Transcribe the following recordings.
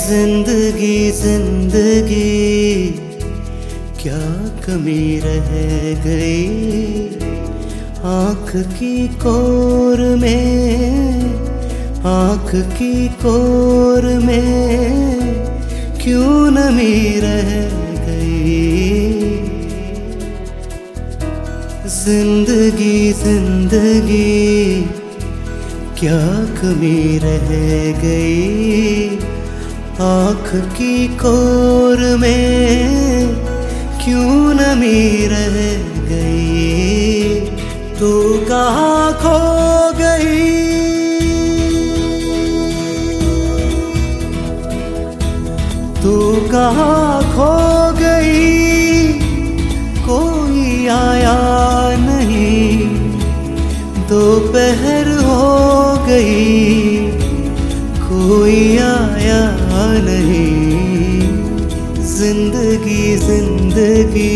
जिंदगी जिंदगी क्या कमी रह गई, आँख की कोर में, आँख की कोर में क्यों नमी रह गई। जिंदगी जिंदगी क्या कमी रह गई, आँख की कोर में क्यों नमी रह गई। तू कहाँ खो गई, तू कहाँ खो गई, कोई आया नहीं, दोपहर हो गई, कोई आया नहीं। जिंदगी जिंदगी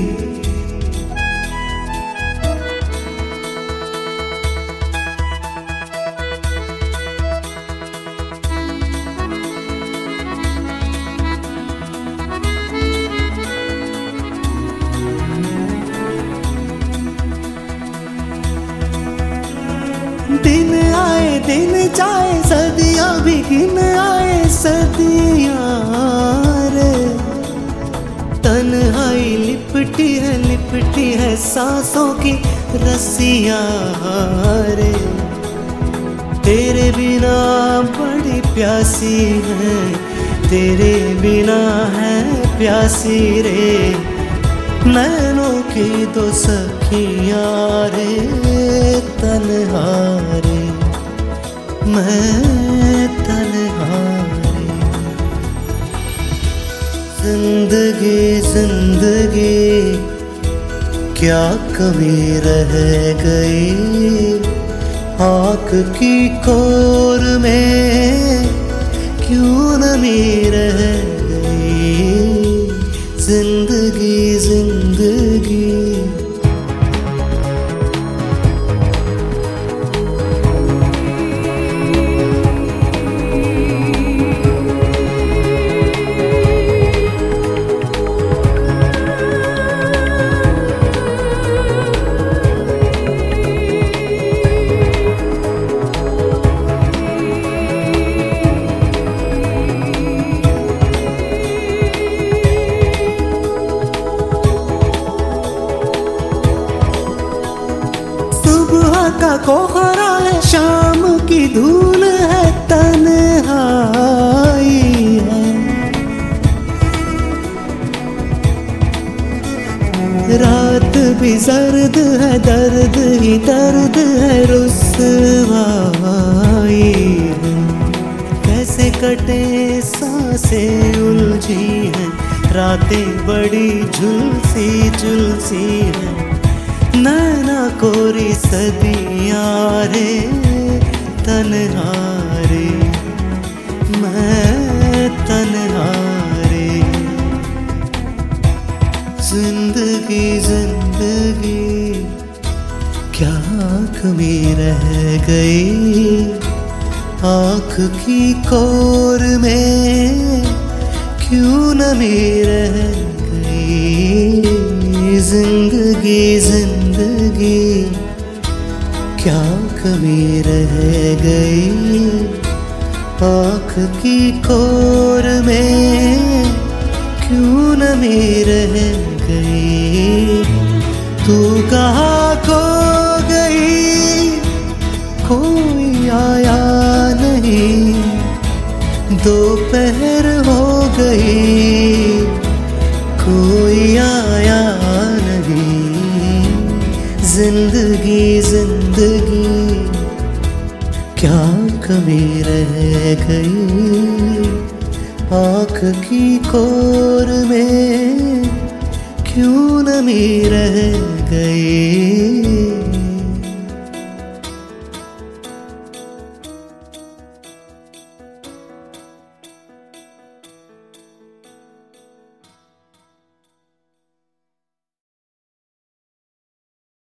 दिन आए दिन जाए, सदियां भी गिन आए सदियां रे। तन्हाई लिपटी है सांसों की रस्सियां रे। तेरे बिना बड़ी प्यासी है, तेरे बिना है प्यासी रे। नैनों की दो सखियां रे, तन्हा रे मैं तन्हा रे। जिंदगी जिंदगी क्या कमी रह गई, आँख की कोर में क्यों नमी रह गई। जिंदगी जिंदगी का कोहरा है, शाम की धूल है, तन्हाई है। रात भी जर्द है, दर्द ही दर्द है, रुसवाई है। कैसे कटे सांसें उलझी हैं, रातें बड़ी झुलसी झुलसी हैं। नैना कोरी सदियां रे, तन्हा रे मैं तन्हा रे। जिंदगी जिंदगी क्या कमी रह गई, आँख की कोर में क्यों नमी रह गई। जिंदगी जिंदगी क्या कमी रह गई, आँख की कोर में क्यों नमी रह गई। तू कहाँ खो गई, कोई आया नहीं, दोपहर हो गई, कोई आया नहीं। जिंदगी जिंदगी क्या कमी रह गई, आँख की कोर में क्यों नमी रह गई।